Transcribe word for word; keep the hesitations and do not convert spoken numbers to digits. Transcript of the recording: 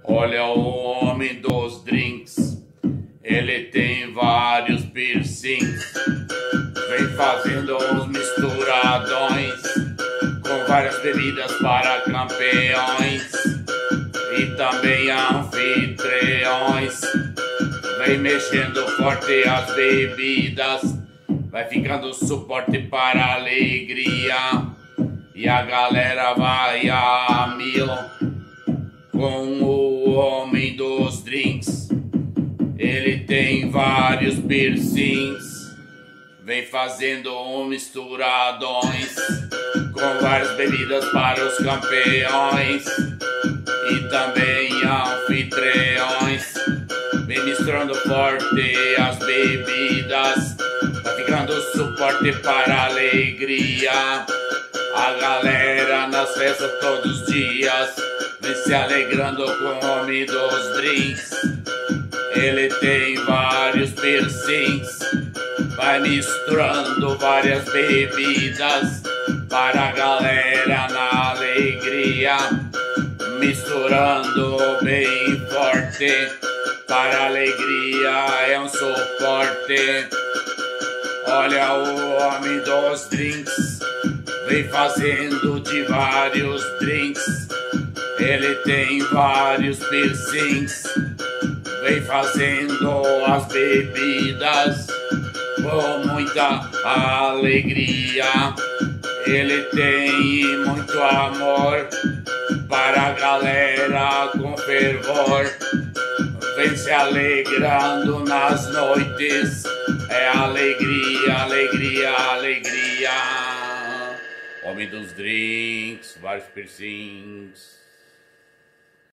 Olha o homem dos drinks, ele tem vários piercings, vem fazendo uns misturadões com várias bebidas para campeões e também anfitriões. Vem mexendo forte as bebidas, vai ficando suporte para a alegria e a galera vai a mil com o homem dos drinks. Ele tem vários piercings, vem fazendo um misturadões com várias bebidas para os campeões e também anfitriões. Vem misturando forte as bebidas, tá ficando suporte para a alegria. A galera nas festas todos os dias vem se alegrando com o homem dos drinks. Ele tem vários piercings, vai misturando várias bebidas para a galera na alegria, misturando bem forte para a alegria, é um suporte. Olha o homem dos drinks, vem fazendo de vários drinks. Ele tem vários piercings, vem fazendo as bebidas com muita alegria. Ele tem muito amor para a galera com fervor. Vem se alegrando nas noites, é alegria, alegria, alegria. Homem dos drinks, vários piercings.